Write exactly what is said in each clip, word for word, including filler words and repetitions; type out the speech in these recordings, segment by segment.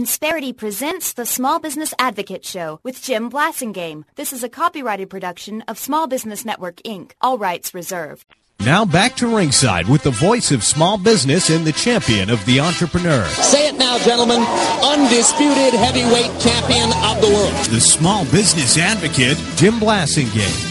Insperity presents the Small Business Advocate Show with Jim Blasingame. This is a copyrighted production of Small Business Network, Incorporated. All rights reserved. Now back to ringside with the voice of small business and the champion of the entrepreneur. Say it now, gentlemen. Undisputed heavyweight champion of the world. The small business advocate, Jim Blasingame.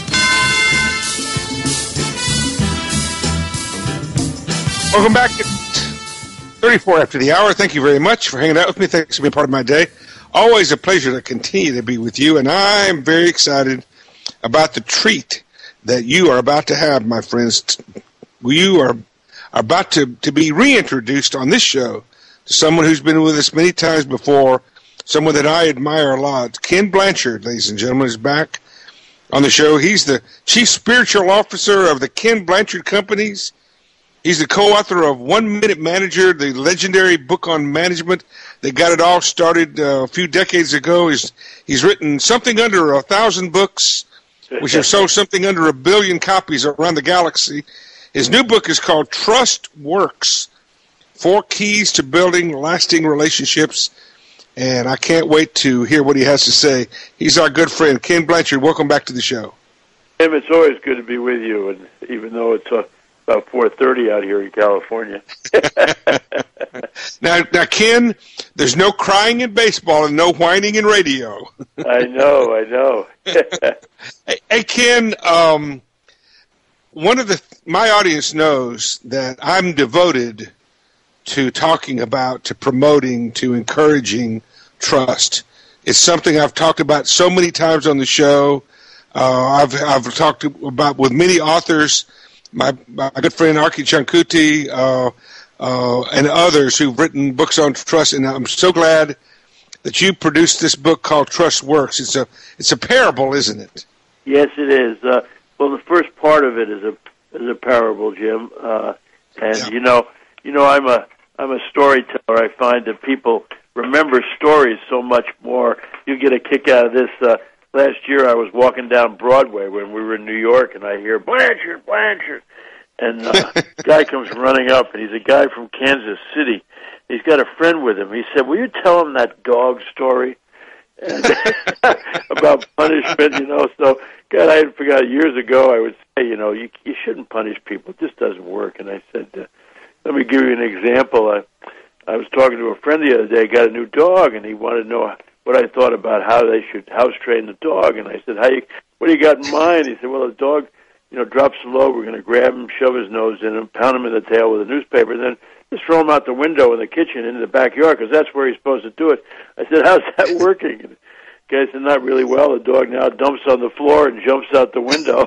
Welcome back. thirty-four after the hour. Thank you very much for hanging out with me. Thanks for being part of my day. Always a pleasure to continue to be with you, and I'm very excited about the treat that you are about to have, my friends. You are about to, to be reintroduced on this show to someone who's been with us many times before, someone that I admire a lot. Ken Blanchard, ladies and gentlemen, is back on the show. He's the Chief Spiritual Officer of the Ken Blanchard Companies. He's the co-author of One Minute Manager, the legendary book on management that got it all started uh, a few decades ago. He's, he's written something under a thousand books, which have sold something under a billion copies around the galaxy. His new book is called Trust Works, Four Keys to Building Lasting Relationships, and I can't wait to hear what he has to say. He's our good friend, Ken Blanchard. Welcome back to the show. Tim, it's always good to be with you, and even though it's uh, about four thirty out here in California. now, now, Ken, there's no crying in baseball and no whining in radio. I know, I know. hey, hey, Ken, um, one of the my audience knows that I'm devoted to talking about, to promoting, to encouraging trust. It's something I've talked about so many times on the show. Uh, I've I've talked about with many authors. My, my good friend Arki Chankuti uh, uh, and others who've written books on trust, and I'm so glad that you produced this book called Trust Works. It's a it's a parable, isn't it? Yes, it is. Uh, well, the first part of it is a is a parable, Jim. Uh, and yeah. you know, you know, I'm a I'm a storyteller. I find that people remember stories so much more. You get a kick out of this. Uh, Last year I was walking down Broadway when we were in New York, and I hear, Blanchard, Blanchard. And uh, a guy comes running up, and he's a guy from Kansas City. He's got a friend with him. He said, will you tell him that dog story and about punishment, you know? So, God, I had forgot years ago I would say, you know, you, you shouldn't punish people. It just doesn't work. And I said, uh, let me give you an example. I, I was talking to a friend the other day, got a new dog, and he wanted to know what I thought about how they should house train the dog. And I said, "How you? What do you got in mind?" He said, "Well, the dog, you know, drops low. We're going to grab him, shove his nose in him, pound him in the tail with a newspaper, and then just throw him out the window in the kitchen into the backyard because that's where he's supposed to do it." I said, "How's that working?" And the guy said, "Not really well. The dog now dumps on the floor and jumps out the window."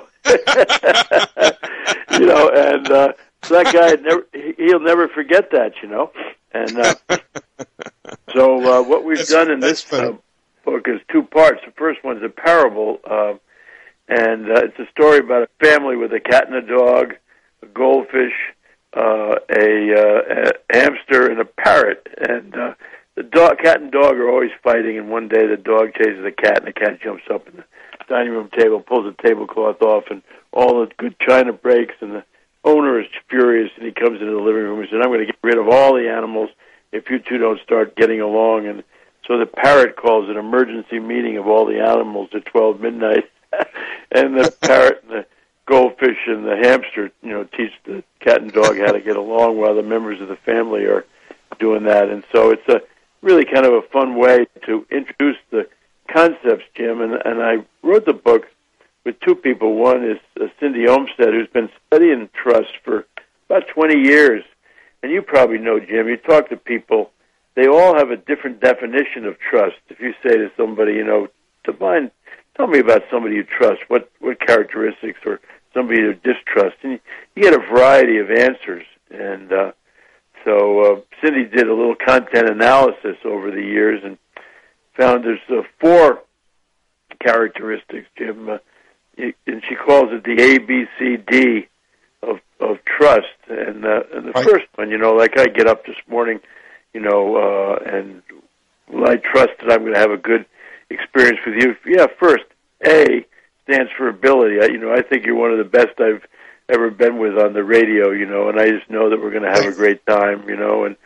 you know, and uh, so that guy, never, he'll never forget that, you know. And uh, so uh, what we've that's, done in this uh, book is two parts. The first one's a parable, uh, and uh, it's a story about a family with a cat and a dog, a goldfish, uh, a, uh, a hamster, and a parrot. And uh, the dog, cat and dog are always fighting, and one day the dog chases the cat, and the cat jumps up in the dining room table, pulls the tablecloth off, and all the good china breaks, and the owner is furious, and he comes into the living room and says, "I'm going to get rid of all the animals if you two don't start getting along." And so the parrot calls an emergency meeting of all the animals at twelve midnight, and the parrot and the goldfish and the hamster, you know, teach the cat and dog how to get along while the members of the family are doing that. And so it's a really kind of a fun way to introduce the concepts, Jim. And, and I wrote the book with two people. One is uh, Cindy Olmstead, who's been studying trust for about twenty years. And you probably know, Jim, you talk to people, they all have a different definition of trust. If you say to somebody, you know, define, tell me about somebody you trust, what, what characteristics, or somebody you distrust, and you, you get a variety of answers. And uh, so uh, Cindy did a little content analysis over the years and found there's uh, four characteristics, Jim, uh, and she calls it the A B C D of of trust. And, uh, and the right. first one, you know, like I get up this morning, you know, uh, and will I trust that I'm going to have a good experience with you? Yeah, first, A stands for ability. I, you know, I think you're one of the best I've ever been with on the radio, you know, and I just know that we're going to have a great time, you know, and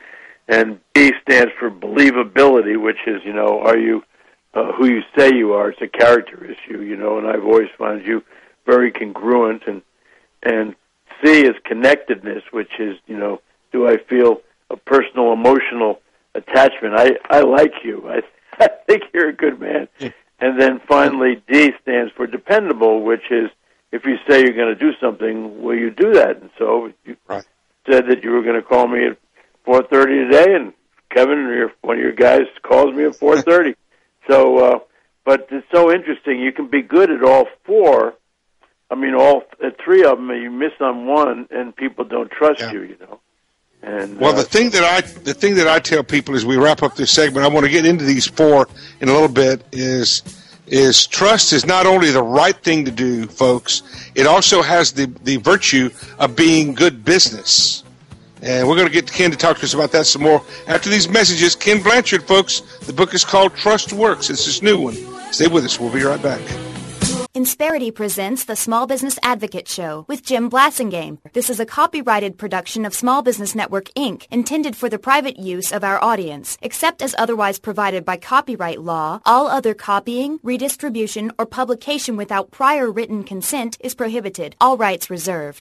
And B stands for believability, which is, you know, are you uh, who you say you are? It's a character issue, you know, and I've always found you very congruent. And and C is connectedness, which is, you know, do I feel a personal, emotional attachment? I, I like you. I, I think you're a good man. Yeah. And then finally, D stands for dependable, which is if you say you're going to do something, will you do that? And so you right. said that you were going to call me at four thirty today, and Kevin, your, one of your guys, calls me at four thirty. So, uh, but it's so interesting. You can be good at all four. I mean, all at three of them, you miss on one, and people don't trust yeah. you. You know. And well, uh, the thing that I the thing that I tell people as we wrap up this segment, I want to get into these four in a little bit. Is is trust is not only the right thing to do, folks. It also has the the virtue of being good business. And we're going to get Ken to talk to us about that some more after these messages. Ken Blanchard, folks. The book is called Trust Works. It's this new one. Stay with us. We'll be right back. Insperity presents the Small Business Advocate Show with Jim Blasingame. This is a copyrighted production of Small Business Network, Incorporated, intended for the private use of our audience. Except as otherwise provided by copyright law, all other copying, redistribution, or publication without prior written consent is prohibited. All rights reserved.